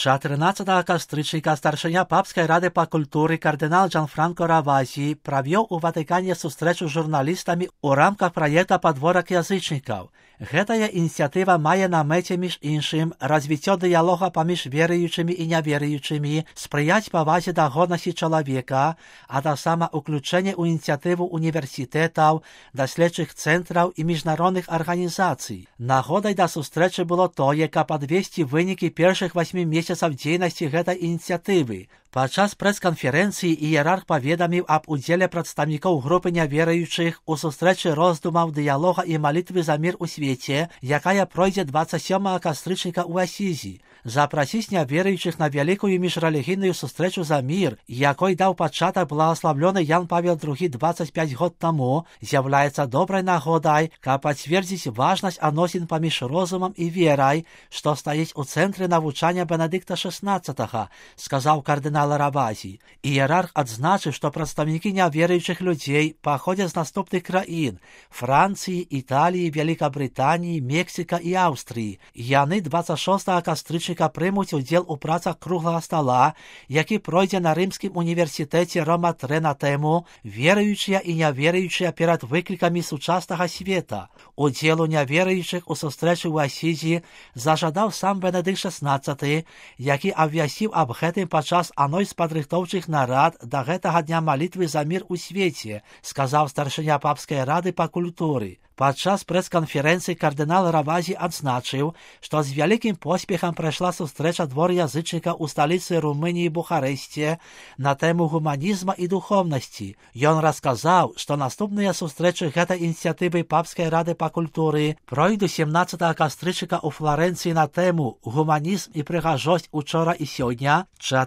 14 кастрычніка старшыня Папскай рады па культуры кардынал Джанфранко Равазі правёў у Ватыкане сустрэчу з журналістамі ў рамках праекта «Падворак язычнікаў». Гэтая ініцыятыва мае на мэце, між іншым, развіццё дыялога паміж веруючымі і няверуючымі, спрыяць павазе да годнасці чалавека, а таксама ўключэнне ў ініцыятыву універсітэтаў, даследчых цэнтраў і міжнародных арганізацый. Нагодай да сустрэчы было тое, каб падвесці вынікі першых 8 месяцаў дзейнасці гэтай ініцыятывы. Падчас прэс-канферэнцыі іерарх паведаміў аб удзеле прадстаўнікоў групы няверуючых у сустрэчы роздумаў, дыялога і малітвы за мір у свеце, якая пройдзе 27 кастрычніка ў Асізі. Запрасіць няверуючых на вялікую міжрэлігійную сустрэчу за мір, якой даў пачатак благаславлёны Ян Павел II 25 год таму, з'яўляецца добрай нагодай, каб пацвердзіць важнасць адносін паміж розумам і верай, што стаіць у цэнтры навучання Бенедыкта XVI, сказаў кардынал Равазі. Іерарх адзначыў, што прадстаўнікі няверуючых людзей паходзяць з наступных краін: Францыі, Італіі, Вялікабрытаніі, Мексіка і Аўстрыі. Яны 26 кастрычніка прымуць удзел у працах круглага стала, які пройдзе на Рымскім універсітэце Рома-3 на тэму «Веруючыя і няверуючыя перад выклікамі сучаснага света». Удзелу няверуючых у сустрэчы ў Асізі зажадаў сам Бенедыкт XVI, які абвясціў аб гэтым падчас адной з падрыхтоўчых нарад да гэтага дня малітвы за мір у свеце, сказаў старшыня Папскай рады па культуры. Падчас прэс-канферэнцыі кардынал Равазі адзначыў, што з вялікім поспехам прайшла сустрэча двор-язычніка ў сталіцы Румыніі Бухарэсце на тэму гуманізма і духовнасці. Ён расказаў, што наступныя сустрэчы гэтай ініцыятывы Папскай рады па культуры пройдуць 17 кастрычніка ў Фларэнцыі на тэму «Гуманізм і прыгажосць учора і сёння»,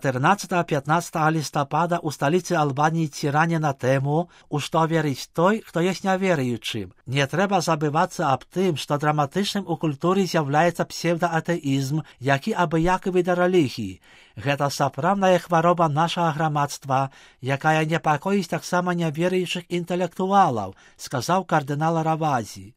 14-15 лістапада ў сталіцы Албаніі Ціране на тэму «У што верыць той, хто ёсць няверуючым». Не трэба забывацца аб тым, што драматычным у культуры з'яўляецца псевдаатэізм, які абыякавы да рэлігіі. Гэта сапраўдная хвароба нашага грамадства, якая непакоіць таксама няверуючых інтэлектуалаў, сказаў кардынал Равазі.